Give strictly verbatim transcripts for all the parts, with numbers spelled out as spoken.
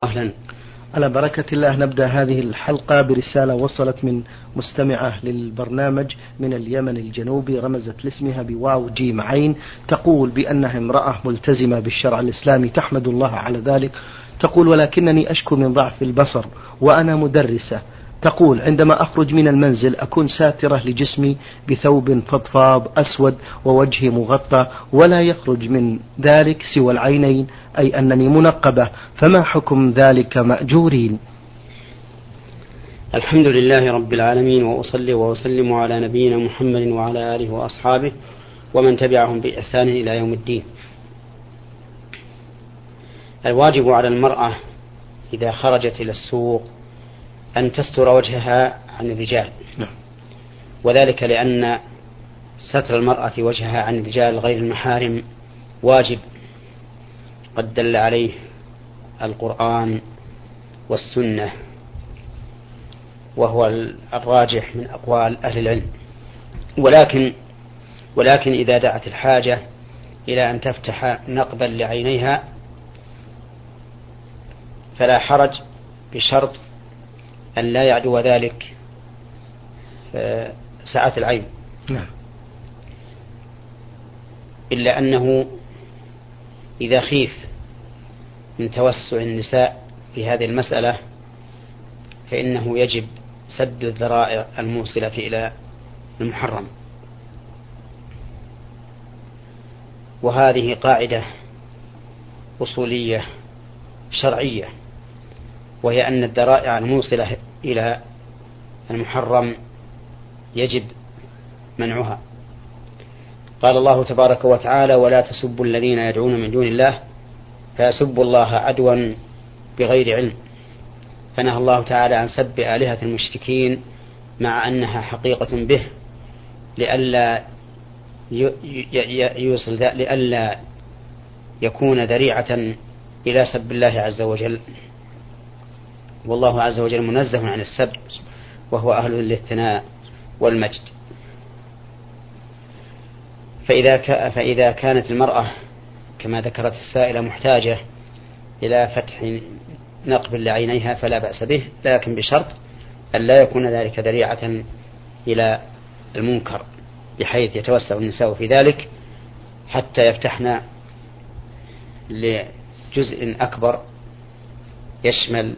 أهلا. على بركة الله نبدأ هذه الحلقة برسالة وصلت من مستمعة للبرنامج من اليمن الجنوبي، رمزت لاسمها بواو جيم عين، تقول بأنها امرأة ملتزمة بالشرع الإسلامي تحمد الله على ذلك. تقول ولكنني أشكو من ضعف البصر وأنا مدرسة. تقول عندما أخرج من المنزل أكون ساترة لجسمي بثوب فضفاض أسود ووجهي مغطى، ولا يخرج من ذلك سوى العينين، أي أنني منقبة، فما حكم ذلك مأجورين؟ الحمد لله رب العالمين، وأصلي وأسلم على نبينا محمد وعلى آله وأصحابه ومن تبعهم بإحسان إلى يوم الدين. الواجب على المرأة إذا خرجت إلى السوق أن تستر وجهها عن الرجال، وذلك لأن ستر المرأة وجهها عن الرجال غير المحارم واجب، قد دل عليه القرآن والسنة، وهو الراجح من أقوال أهل العلم. ولكن ولكن إذا دعت الحاجة إلى أن تفتح نقبا لعينيها فلا حرج، بشرط أن لا يعدو ذلك سعة العين. نعم. إلا أنه إذا خيف من توسع النساء في هذه المسألة فإنه يجب سد الذرائع الموصلة إلى المحرم. وهذه قاعدة أصولية شرعية، وهي أن الذرائع الموصلة إلى المحرم يجب منعها. قال الله تبارك وتعالى: ولا تسبوا الذين يدعون من دون الله فيسبوا الله عدوا بغير علم. فنهى الله تعالى عن سب آلهة المشركين مع أنها حقيقة به، لئلا يوصل لئلا يكون ذريعة إلى سب الله عز وجل، والله عز وجل منزه عن السب وهو أهل للثناء والمجد. فإذا, فإذا كانت المرأة كما ذكرت السائلة محتاجة إلى فتح نقب لعينيها فلا بأس به، لكن بشرط أن لا يكون ذلك ذريعة إلى المنكر بحيث يتوسع النساء في ذلك حتى يفتحن لجزء أكبر يشمل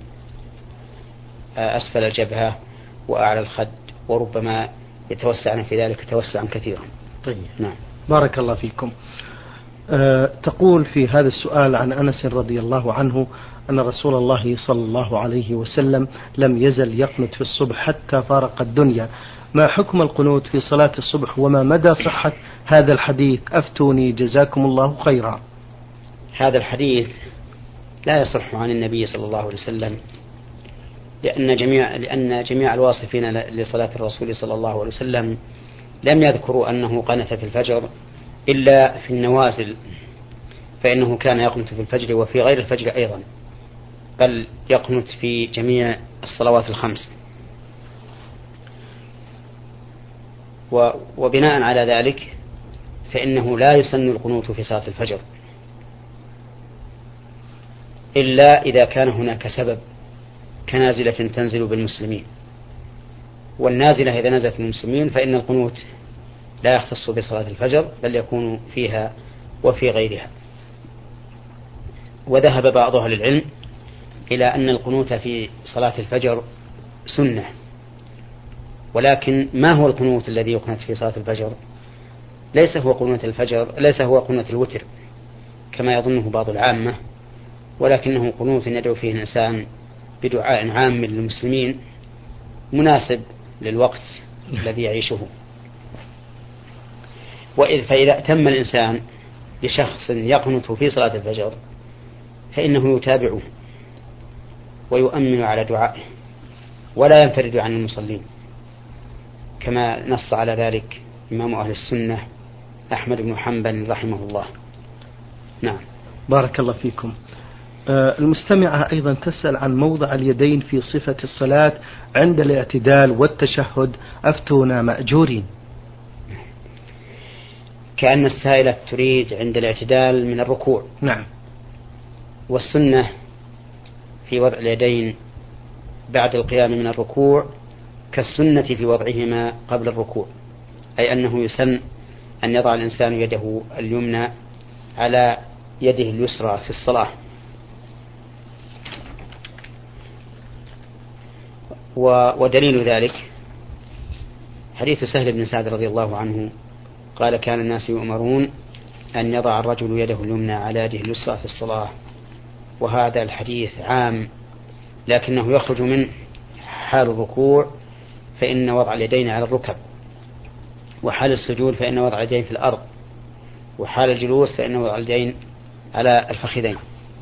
أسفل الجبهة وأعلى الخد، وربما يتوسعن في ذلك توسعا كثيرا. طيب. نعم. بارك الله فيكم. أه تقول في هذا السؤال عن أنس رضي الله عنه أن رسول الله صلى الله عليه وسلم لم يزل يقنت في الصبح حتى فارق الدنيا، ما حكم القنوت في صلاة الصبح وما مدى صحة هذا الحديث؟ أفتوني جزاكم الله خيرا. هذا الحديث لا يصح عن النبي صلى الله عليه وسلم، لأن جميع لأن جميع الواصفين لصلاة الرسول صلى الله عليه وسلم لم يذكروا أنه قنت في الفجر إلا في النوازل، فإنه كان يقنت في الفجر وفي غير الفجر أيضا، بل يقنت في جميع الصلوات الخمس. وبناء على ذلك فإنه لا يسن القنوت في صلاة الفجر إلا إذا كان هناك سبب كنازلة تنزل بالمسلمين، والنازلة إذا نزلت بالمسلمين فإن القنوت لا يختص بصلاة الفجر بل يكون فيها وفي غيرها. وذهب بعض أهل العلم إلى أن القنوت في صلاة الفجر سنة، ولكن ما هو القنوت الذي يقنت في صلاة الفجر؟ ليس هو قنوت الفجر ليس هو قنوت الوتر كما يظنه بعض العامة، ولكنه قنوت يدعو فيه الإنسان بدعاء عام للمسلمين مناسب للوقت الذي يعيشه. وإذ فإذا أتم الإنسان بشخص يقنت في صلاة الفجر فإنه يتابعه ويؤمن على دعائه ولا ينفرد عن المصلين، كما نص على ذلك إمام أهل السنة أحمد بن حنبل رحمه الله. نعم. بارك الله فيكم. المستمعة أيضا تسأل عن موضع اليدين في صفة الصلاة عند الاعتدال والتشهد، أفتونا مأجورين. كأن السائلة تريد عند الاعتدال من الركوع. نعم. والسنة في وضع اليدين بعد القيام من الركوع كالسنة في وضعهما قبل الركوع، أي أنه يسن أن يضع الإنسان يده اليمنى على يده اليسرى في الصلاة. ودليل ذلك حديث سهل بن سعد رضي الله عنه قال: كان الناس يؤمرون أن يضع الرجل يده اليمنى على يده اليسرى في الصلاة. وهذا الحديث عام، لكنه يخرج من حال الركوع فإن وضع اليدين على الركب، وحال السجود فإن وضع اليدين في الأرض، وحال الجلوس فإن وضع اليدين على الفخذين.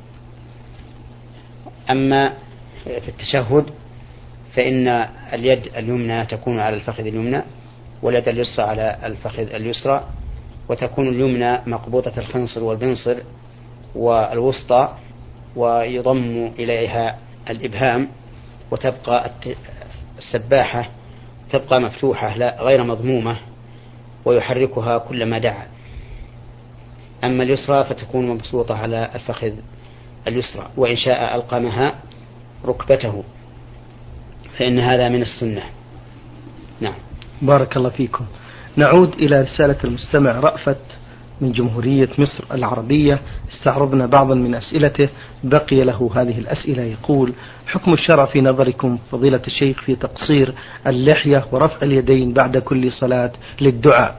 أما في التشهد فإن اليد اليمنى تكون على الفخذ اليمنى، واليد اليسرى على الفخذ اليسرى، وتكون اليمنى مقبوضة الخنصر والبنصر والوسطى، ويضم إليها الإبهام، وتبقى السباحة تبقى مفتوحة لا غير مضمومة، ويحركها كلما دعا. أما اليسرى فتكون مبسوطة على الفخذ اليسرى، وإن شاء ألقمها ركبته، فإن هذا من السنة. نعم. بارك الله فيكم. نعود إلى رسالة المستمع رأفت من جمهورية مصر العربية، استعرضنا بعضا من أسئلته، بقي له هذه الأسئلة. يقول: حكم الشرع في نظركم فضيلة الشيخ في تقصير اللحية ورفع اليدين بعد كل صلاة للدعاء؟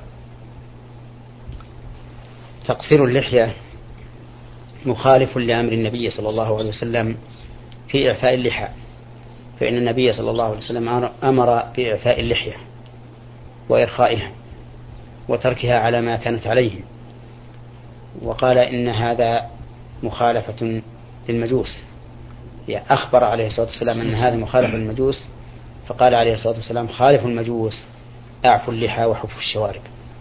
تقصير اللحية مخالف لأمر النبي صلى الله عليه وسلم في إعفاء اللحى، فإن النبي صلى الله عليه وسلم أمر بإعفاء اللحية وإرخائها وتركها على ما كانت عليه، وقال إن هذا مخالفة للمجوس. يعني أخبر عليه الصلاة والسلام أن هذا مخالف للمجوس، فقال عليه الصلاة والسلام: خالف المجوس، أعفوا اللحى وحفوا الشوارب.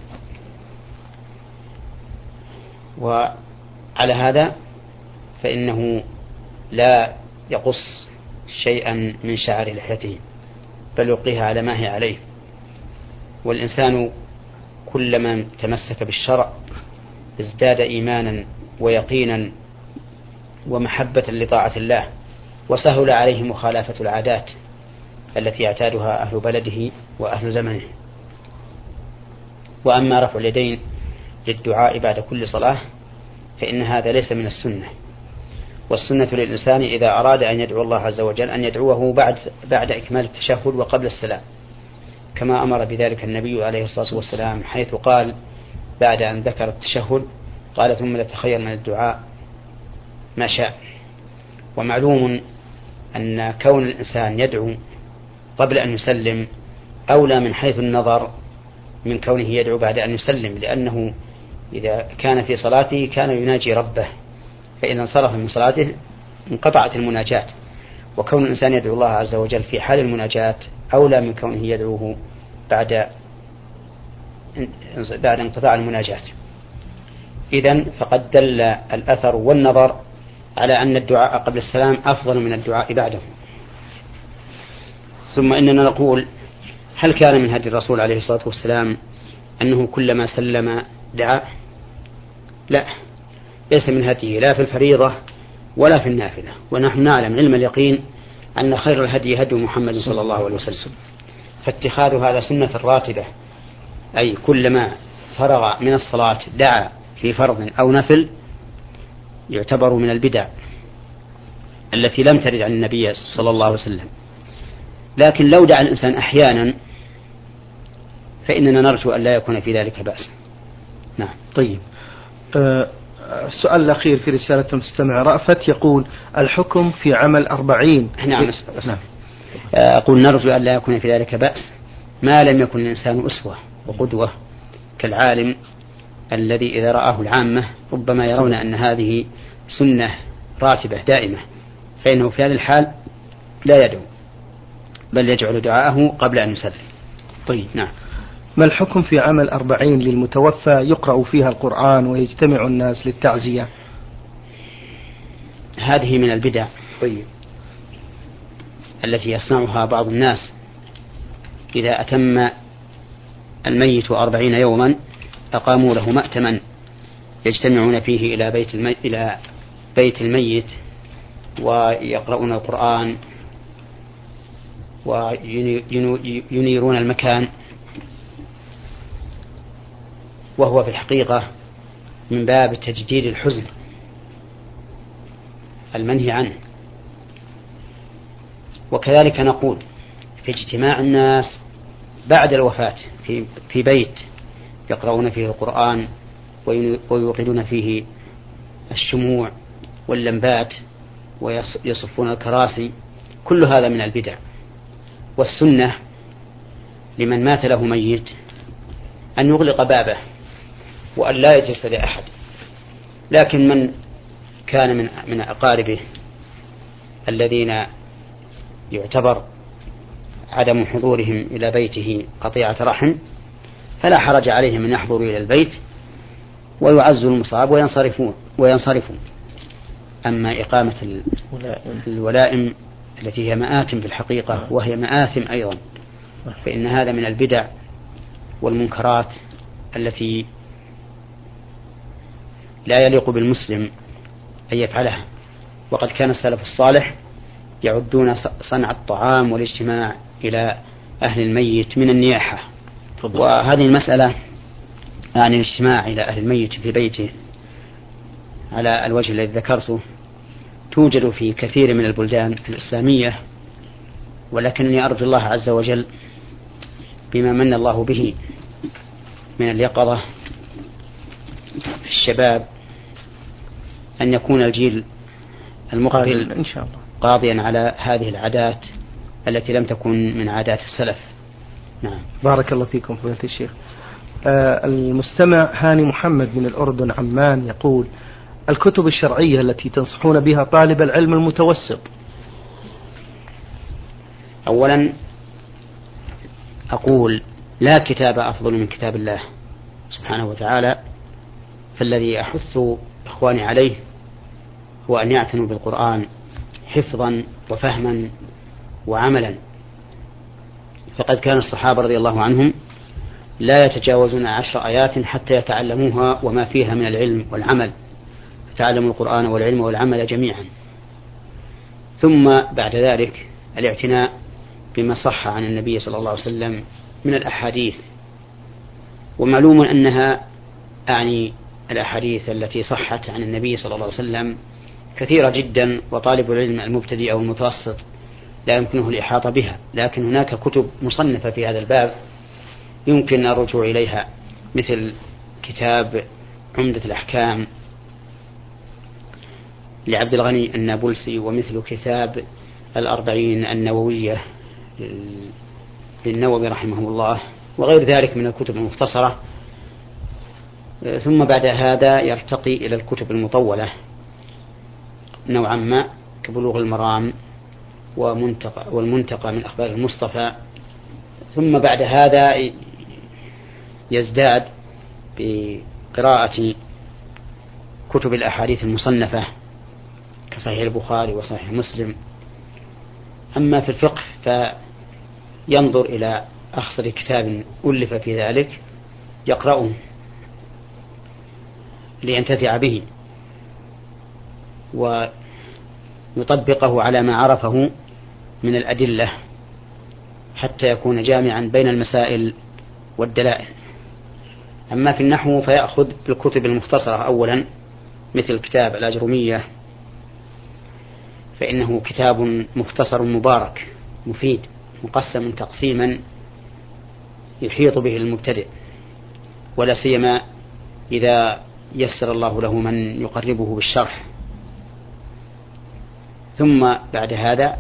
وعلى هذا فإنه لا يقص شيئا من شعر لحيته، بل يلقيها على ما هي عليه. والإنسان كلما تمسك بالشرع ازداد إيمانا ويقينا ومحبة لطاعة الله، وسهل عليه مخالفة العادات التي يعتادها أهل بلده وأهل زمنه. وأما رفع اليدين للدعاء بعد كل صلاة فإن هذا ليس من السنة، والسنة للإنسان إذا أراد أن يدعو الله عز وجل أن يدعوه بعد, بعد إكمال التشهد وقبل السلام، كما أمر بذلك النبي عليه الصلاة والسلام، حيث قال بعد أن ذكر التشهد قال: ثم لتخير من الدعاء ما شاء. ومعلوم أن كون الإنسان يدعو قبل أن يسلم أولى من حيث النظر من كونه يدعو بعد أن يسلم، لأنه إذا كان في صلاته كان يناجي ربه، فإذا انصرف من صلاته انقطعت المناجاة. وكون الإنسان يدعو الله عز وجل في حال المناجاة أولى من كونه يدعوه بعد بعد انقطاع المناجاة. إذن فقد دل الأثر والنظر على أن الدعاء قبل السلام أفضل من الدعاء بعده. ثم إننا نقول: هل كان من هدي الرسول عليه الصلاة والسلام أنه كلما سلم دعاء؟ لا، ليس من هديه لا في الفريضة ولا في النافلة. ونحن نعلم علم اليقين أن خير الهدي هدي محمد صلى الله عليه وسلم، فاتخاذ هذا سنة راتبة، أي كلما فرغ من الصلاة دعا في فرض أو نفل، يعتبر من البدع التي لم ترد عن النبي صلى الله عليه وسلم. لكن لو دعا الإنسان أحيانا فإننا نرجو أن لا يكون في ذلك بأس. نعم. طيب. أه السؤال الأخير في رسالة المستمع رأفت يقول: الحكم في عمل أربعين. نعم. نعم. أقول نرجو أن لا يكون في ذلك بأس ما لم يكن الإنسان أسوة وقدوة كالعالم الذي إذا رآه العامة ربما يرون أن هذه سنة راتبة دائمة، فإنه في هذا الحال لا يدعو بل يجعل دعاءه قبل أن يسلم. طيب. نعم. ما الحكم في عمل أربعين للمتوفى يقرأ فيها القرآن ويجتمع الناس للتعزية؟ هذه من البدع طيب. التي يصنعها بعض الناس. إذا أتم الميت أربعين يوما أقاموا له مأتما يجتمعون فيه إلى بيت الميت, إلى بيت الميت ويقرؤون القرآن وينيرون المكان، وهو في الحقيقة من باب تجديد الحزن المنهي عنه. وكذلك نقول في اجتماع الناس بعد الوفاة في في بيت يقرؤون فيه القرآن ويوقدون فيه الشموع واللمبات ويصفون الكراسي، كل هذا من البدع. والسنة لمن مات له ميت أن يغلق بابه وأن لا يجلس لأحد، لكن من كان من من أقاربه الذين يعتبر عدم حضورهم إلى بيته قطيعة رحم فلا حرج عليهم أن يحضروا إلى البيت ويعزوا المصاب وينصرفون وينصرفون. أما إقامة الولائم التي هي مآتم في الحقيقة وهي مآثم أيضا، فإن هذا من البدع والمنكرات التي لا يليق بالمسلم أن يفعلها. وقد كان السلف الصالح يعدون صنع الطعام والاجتماع إلى أهل الميت من النياحة. وهذه المسألة يعني الاجتماع إلى أهل الميت في بيته على الوجه الذي ذكرته توجد في كثير من البلدان الإسلامية، ولكنني أرجو الله عز وجل بما من الله به من اليقظة في الشباب أن يكون الجيل المقبل إن شاء الله قاضيا على هذه العادات التي لم تكن من عادات السلف. نعم. بارك الله فيكم فضيلة الشيخ. آه المستمع هاني محمد من الأردن عمان يقول: الكتب الشرعية التي تنصحون بها طالب العلم المتوسط. أولا أقول لا كتاب أفضل من كتاب الله سبحانه وتعالى، فالذي أحث إخواني عليه هو أن يعتنوا بالقرآن حفظا وفهما وعملا. فقد كان الصحابة رضي الله عنهم لا يتجاوزون عشر آيات حتى يتعلموها وما فيها من العلم والعمل، تعلموا القرآن والعلم والعمل جميعا. ثم بعد ذلك الاعتناء بما صح عن النبي صلى الله عليه وسلم من الأحاديث، ومعلوم أنها أعني الأحاديث التي صحت عن النبي صلى الله عليه وسلم كثيرة جدا، وطالب العلم المبتدئ أو المتوسط لا يمكنه الإحاطة بها، لكن هناك كتب مصنفة في هذا الباب يمكن الرجوع إليها، مثل كتاب عمدة الأحكام لعبد الغني النابلسي، ومثل كتاب الأربعين النووية للنووي رحمه الله، وغير ذلك من الكتب المختصرة. ثم بعد هذا يرتقي إلى الكتب المطولة نوعا ما كبلوغ المرام ومنتقى والمنتقى من أخبار المصطفى. ثم بعد هذا يزداد بقراءة كتب الأحاديث المصنفة كصحيح البخاري وصحيح مسلم. أما في الفقه فينظر إلى أخصر كتاب ألف في ذلك يقرأه لينتفع به ويطبقه على ما عرفه من الأدلة حتى يكون جامعا بين المسائل والدلائل. أما في النحو فيأخذ بالكتب المختصرة أولا، مثل كتاب الأجرمية، فإنه كتاب مختصر مبارك مفيد مقسم تقسيما يحيط به المبتدئ، ولا سيما إذا يسر الله له من يقربه بالشرح. ثم بعد هذا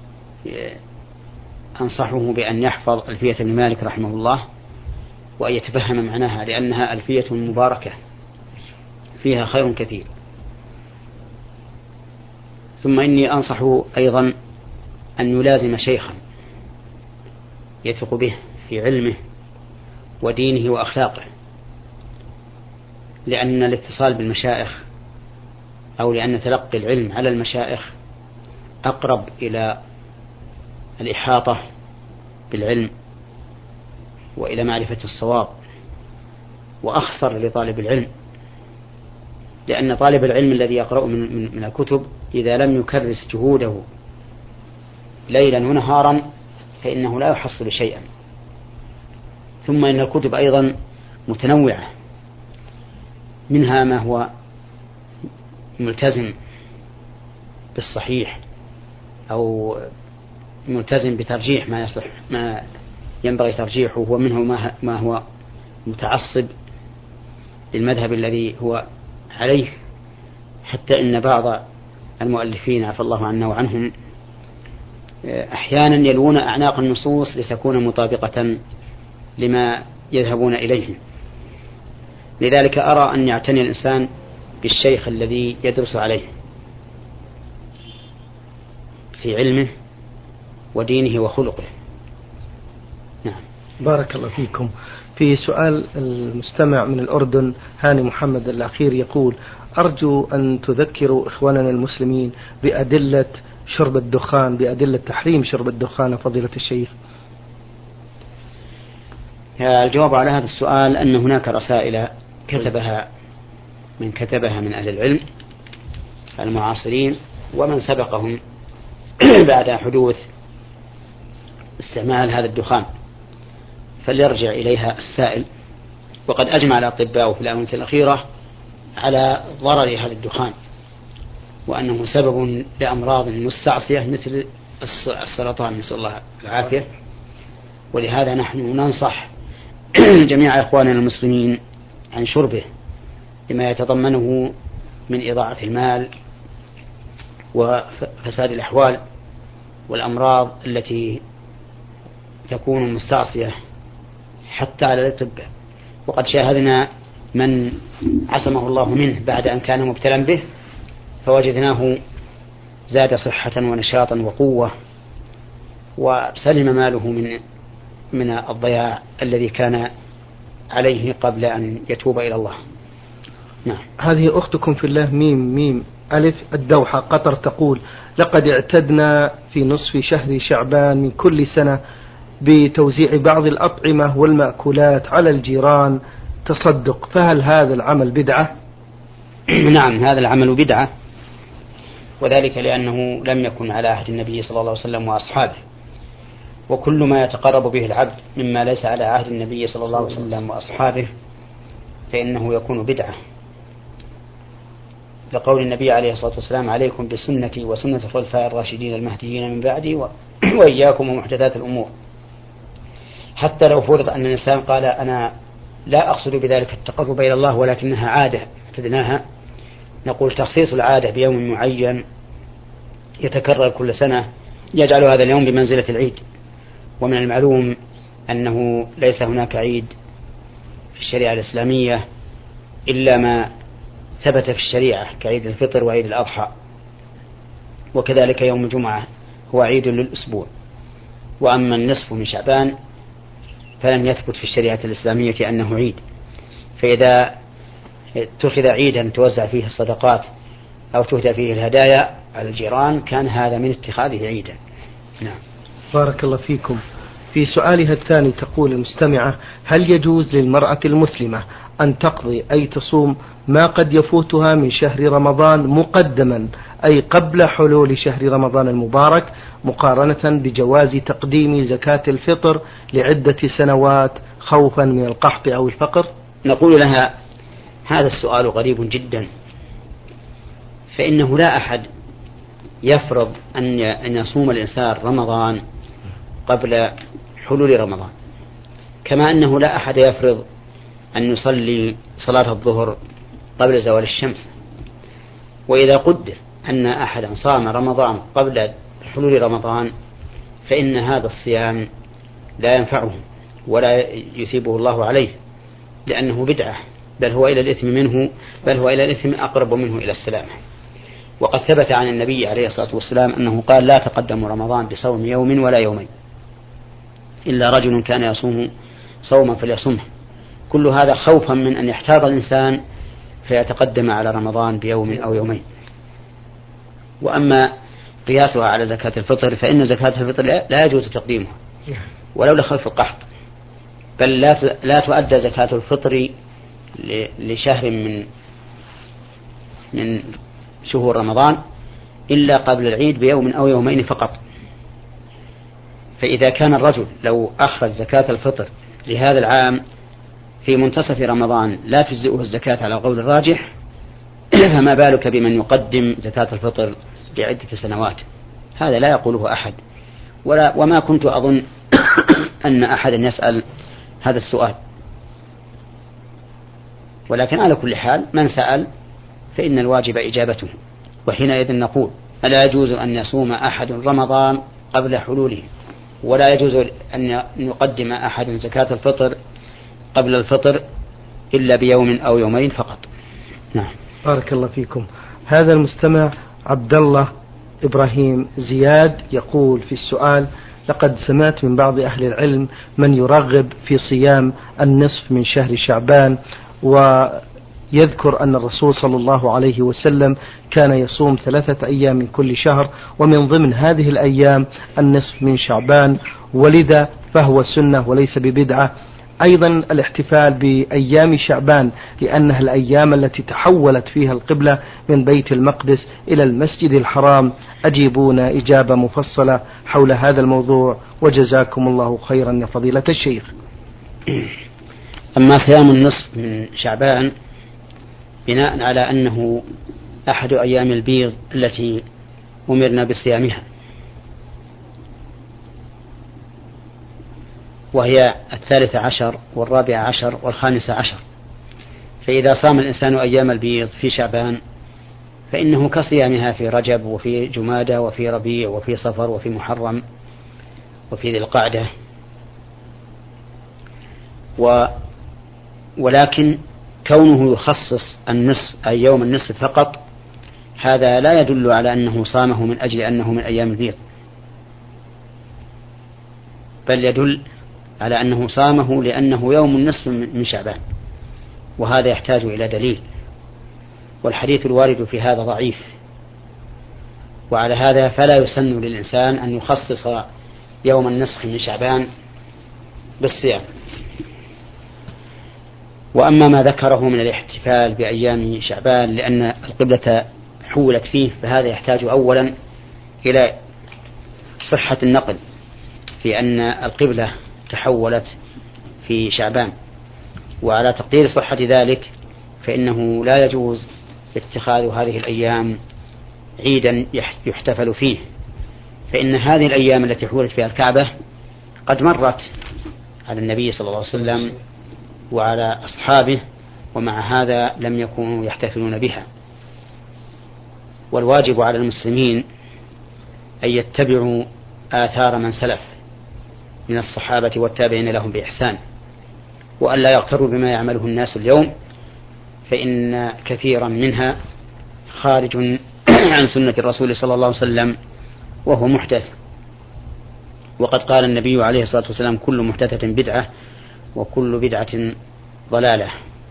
أنصحه بأن يحفظ ألفية ابن مالك رحمه الله وأن يتفهم معناها، لأنها ألفية مباركة فيها خير كثير. ثم إني أنصحه أيضا أن يلازم شيخا يثق به في علمه ودينه وأخلاقه، لأن الاتصال بالمشائخ أو لأن تلقي العلم على المشائخ أقرب إلى الإحاطة بالعلم وإلى معرفة الصواب، وأخسر لطالب العلم، لأن طالب العلم الذي يقرأ من, من, من الكتب إذا لم يكرس جهوده ليلا ونهارا فإنه لا يحصل شيئا. ثم إن الكتب أيضا متنوعة، منها ما هو ملتزم بالصحيح أو ملتزم بترجيح ما يصح ما ينبغي ترجيحه، ومنه ما هو متعصب للمذهب الذي هو عليه، حتى إن بعض المؤلفين عفى الله عنا وعنهم أحيانا يلوون أعناق النصوص لتكون مطابقة لما يذهبون إليه. لذلك أرى أن يعتني الإنسان بالشيخ الذي يدرس عليه في علمه ودينه وخلقه. نعم. بارك الله فيكم. في سؤال المستمع من الأردن هاني محمد الأخير يقول: أرجو أن تذكروا إخواننا المسلمين بأدلة شرب الدخان، بأدلة تحريم شرب الدخان فضيلة الشيخ. الجواب على هذا السؤال أن هناك رسائل كتبها من كتبها من أهل العلم المعاصرين ومن سبقهم بعد حدوث استعمال هذا الدخان، فليرجع إليها السائل. وقد أجمع الأطباء في الآونة الأخيرة على ضرر هذا الدخان، وأنه سبب لأمراض مستعصية مثل السرطان، نسأل الله العافية. ولهذا نحن ننصح جميع إخواننا المسلمين عن شربه لما يتضمنه من إضاعة المال وفساد الأحوال والأمراض التي تكون مستعصية حتى على الأطباء. وقد شاهدنا من عصمه الله منه بعد أن كان مبتلا به فوجدناه زاد صحة ونشاطا وقوة، وسلم ماله من من الضياع الذي كان عليه قبل أن يتوب إلى الله. نعم. هذه أختكم في الله ميم ميم ألف الدوحة قطر تقول: لقد اعتدنا في نصف شهر شعبان من كل سنة بتوزيع بعض الأطعمة والمأكولات على الجيران تصدق، فهل هذا العمل بدعة؟ نعم، هذا العمل بدعة، وذلك لأنه لم يكن على عهد النبي صلى الله عليه وسلم وأصحابه، وكل ما يتقرب به العبد مما ليس على عهد النبي صلى الله عليه وسلم وأصحابه فإنه يكون بدعة، لقول النبي عليه الصلاة والسلام: عليكم بسنتي وسنة الخلفاء الراشدين المهديين من بعدي وإياكم ومحدثات الأمور. حتى لو فرض أن الإنسان قال: أنا لا أقصد بذلك التقرب إلى الله ولكنها عادة اعتدناها، نقول تخصيص العادة بيوم معين يتكرر كل سنة يجعل هذا اليوم بمنزلة العيد. ومن المعلوم أنه ليس هناك عيد في الشريعة الإسلامية إلا ما ثبت في الشريعة كعيد الفطر وعيد الأضحى، وكذلك يوم الجمعة هو عيد للأسبوع. وأما النصف من شعبان فلم يثبت في الشريعة الإسلامية أنه عيد، فإذا اتخذ عيدا توزع فيه الصدقات أو تهدى فيه الهدايا على الجيران كان هذا من اتخاذه عيدا. نعم. بارك الله فيكم. في سؤالها الثاني تقول المستمعة: هل يجوز للمرأة المسلمة أن تقضي أي تصوم ما قد يفوتها من شهر رمضان مقدما، أي قبل حلول شهر رمضان المبارك، مقارنة بجواز تقديم زكاة الفطر لعدة سنوات خوفا من القحط أو الفقر؟ نقول لها: هذا السؤال غريب جدا، فإنه لا أحد يفرض أن يصوم الإنسان رمضان قبل حلول رمضان، كما أنه لا أحد يفرض أن يصلي صلاة الظهر قبل زوال الشمس. وإذا قدر أن أحدا صام رمضان قبل حلول رمضان فإن هذا الصيام لا ينفعه ولا يثيبه الله عليه، لأنه بدعة، بل هو إلى الإثم منه بل هو إلى الإثم أقرب منه إلى السلامة. وقد ثبت عن النبي عليه الصلاة والسلام أنه قال: لا تقدم رمضان بصوم يوم ولا يومين إلا رجل كان يصوم صوما فليصمه. كل هذا خوفا من أن يحتاط الإنسان فيتقدم على رمضان بيوم أو يومين. وأما قياسها على زكاة الفطر فإن زكاة الفطر لا يجوز تقديمها ولو لخوف القحط، بل لا تؤدى زكاة الفطر لشهر من من شهور رمضان إلا قبل العيد بيوم أو يومين فقط. فإذا كان الرجل لو أخرج زكاة الفطر لهذا العام في منتصف رمضان لا تجزئه الزكاة على قول الراجح، فما بالك بمن يقدم زكاة الفطر لعدة سنوات؟ هذا لا يقوله أحد، ولا وما كنت أظن أن أحدا يسأل هذا السؤال. ولكن على كل حال من سأل فإن الواجب إجابته. وحينئذ نقول ألا يجوز أن يصوم أحد رمضان قبل حلوله، ولا يجوز أن يقدم أحد زكاة الفطر قبل الفطر إلا بيوم أو يومين فقط. نعم. بارك الله فيكم. هذا المستمع عبد الله إبراهيم زياد يقول في السؤال: لقد سمعت من بعض أهل العلم من يرغب في صيام النصف من شهر شعبان، ويذكر أن الرسول صلى الله عليه وسلم كان يصوم ثلاثة أيام من كل شهر، ومن ضمن هذه الأيام النصف من شعبان، ولذا فهو سنة وليس ببدعة. أيضا الاحتفال بأيام شعبان لأنها الأيام التي تحولت فيها القبلة من بيت المقدس إلى المسجد الحرام. أجيبونا إجابة مفصلة حول هذا الموضوع وجزاكم الله خيرا يا فضيلة الشيخ. أما صيام النصف من شعبان بناء على أنه أحد أيام البيض التي أمرنا بصيامها، وهي الثالثة عشر والرابع عشر والخامسة عشر، فإذا صام الإنسان أيام البيض في شعبان فإنه كصيامها في رجب وفي جمادى وفي ربيع وفي صفر وفي محرم وفي ذي القعدة. و ولكن كونه يخصص النصف أي يوم النصف فقط هذا لا يدل على أنه صامه من أجل أنه من أيام البيض، بل يدل على أنه صامه لأنه يوم النصف من شعبان، وهذا يحتاج إلى دليل، والحديث الوارد في هذا ضعيف. وعلى هذا فلا يسن للإنسان أن يخصص يوم النصف من شعبان بالصيام. وأما ما ذكره من الاحتفال بأيام شعبان لأن القبلة حولت فيه، فهذا يحتاج أولا إلى صحة النقل في أن القبلة تحولت في شعبان، وعلى تقدير صحة ذلك فإنه لا يجوز اتخاذ هذه الأيام عيدا يحتفل فيه، فإن هذه الأيام التي حولت فيها الكعبة قد مرت على النبي صلى الله عليه وسلم وعلى أصحابه، ومع هذا لم يكونوا يحتفلون بها. والواجب على المسلمين أن يتبعوا آثار من سلف من الصحابة والتابعين لهم بإحسان، وأن لا يغتروا بما يعمله الناس اليوم، فإن كثيرا منها خارج عن سنة الرسول صلى الله عليه وسلم وهو محدث. وقد قال النبي عليه الصلاة والسلام: كل محدثة بدعة وكل بدعة ضلالة.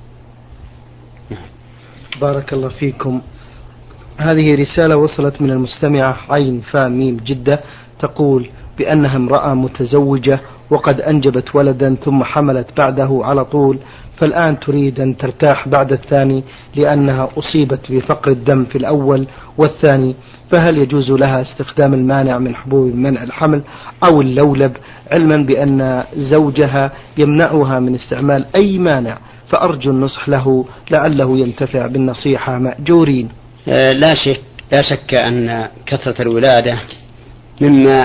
بارك الله فيكم. هذه رسالة وصلت من المستمعة عين فام ميم جدة، تقول بأنها امرأة متزوجة وقد أنجبت ولدا ثم حملت بعده على طول، فالآن تريد أن ترتاح بعد الثاني لأنها أصيبت بفقر الدم في الأول والثاني، فهل يجوز لها استخدام المانع من حبوب منع الحمل أو اللولب، علما بأن زوجها يمنعها من استعمال أي مانع؟ فأرجو النصح له لعله ينتفع بالنصيحة مأجورين. لا شك لا شك أن كثرة الولادة مما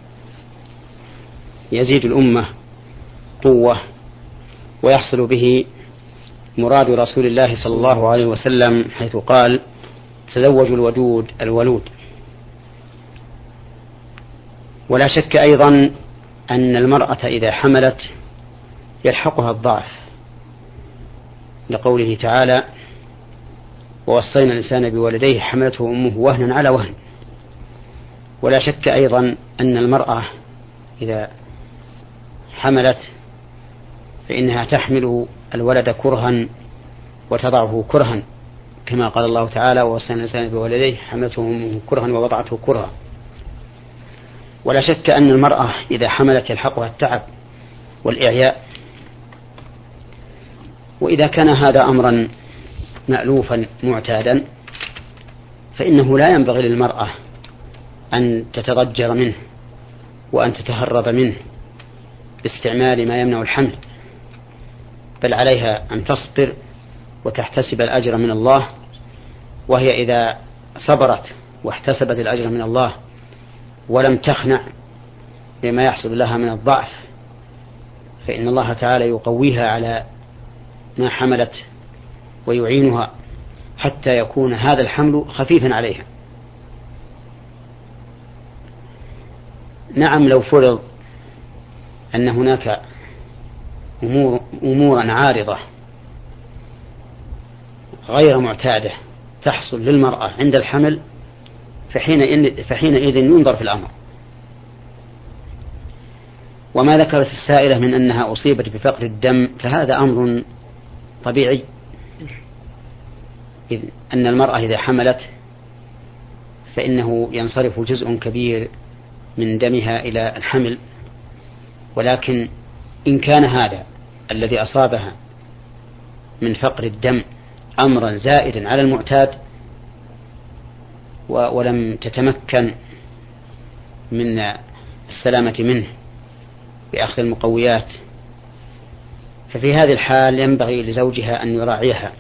يزيد الأمة قوة ويحصل به مراد رسول الله صلى الله عليه وسلم حيث قال: تزوجوا الودود الولود. ولا شك أيضا أن المرأة إذا حملت يلحقها الضعف، لقوله تعالى: ووصينا الإنسان بولديه حملته أمه وهنا على وهن. ولا شك أيضا أن المرأة إذا حملت فإنها تحمل الولد كرها وتضعه كرها، كما قال الله تعالى: ووصينا الإنسان بولديه حملته أمه كرها ووضعته كرها. ولا شك أن المرأة إذا حملت يلحقها التعب والإعياء. وإذا كان هذا أمرا مألوفا معتادا فإنه لا ينبغي للمرأة أن تتضجر منه وأن تتهرب منه باستعمال ما يمنع الحمل، بل عليها أن تصبر وتحتسب الأجر من الله. وهي إذا صبرت واحتسبت الأجر من الله ولم تخنع لما يحصل لها من الضعف، فإن الله تعالى يقويها على ما حملت ويعينها حتى يكون هذا الحمل خفيفا عليها. نعم، لو فرض أن هناك أمور أمورا عارضة غير معتادة تحصل للمرأة عند الحمل، فحين فحينئذ ينظر في الأمر. وما ذكرت السائلة من أنها أصيبت بفقر الدم فهذا أمر طبيعي، إذ أن المرأة إذا حملت فإنه ينصرف جزء كبير من دمها إلى الحمل، ولكن إن كان هذا الذي أصابها من فقر الدم أمرا زائدا على المعتاد ولم تتمكن من السلامة منه بأخذ المقويات، ففي هذه الحال ينبغي لزوجها أن يراعيها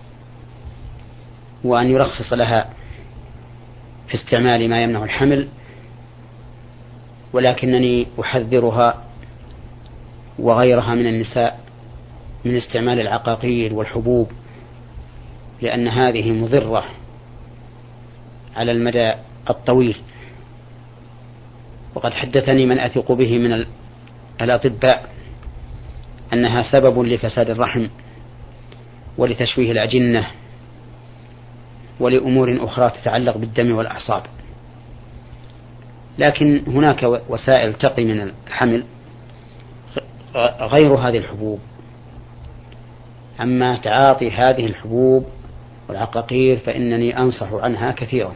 وأن يرخص لها في استعمال ما يمنع الحمل. ولكنني أحذرها وغيرها من النساء من استعمال العقاقير والحبوب، لأن هذه مضرة على المدى الطويل. وقد حدثني من أثق به من الأطباء أنها سبب لفساد الرحم ولتشويه الأجنة ولأمور أخرى تتعلق بالدم والأعصاب. لكن هناك وسائل تقي من الحمل غير هذه الحبوب. أما تعاطي هذه الحبوب والعقاقير فإنني أنصح عنها كثيرا.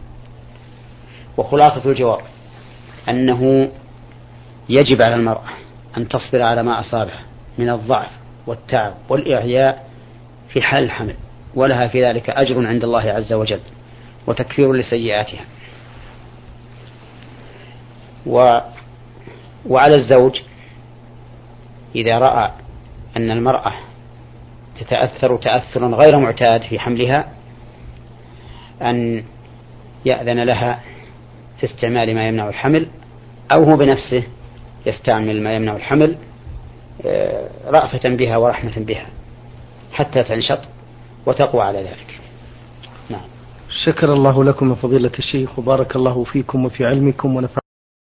وخلاصة الجواب أنه يجب على المرأة أن تصبر على ما أصابها من الضعف والتعب والإعياء في حال الحمل، ولها في ذلك أجر عند الله عز وجل وتكفير لسيئاتها. و... وعلى الزوج إذا رأى أن المرأة تتأثر تأثرا غير معتاد في حملها أن يأذن لها في استعمال ما يمنع الحمل، أو هو بنفسه يستعمل ما يمنع الحمل رأفة بها ورحمة بها حتى تنشط وتقوى على ذلك. نعم. شكر الله لكم فضيلة الشيخ وبارك الله فيكم وفي علمكم ونفع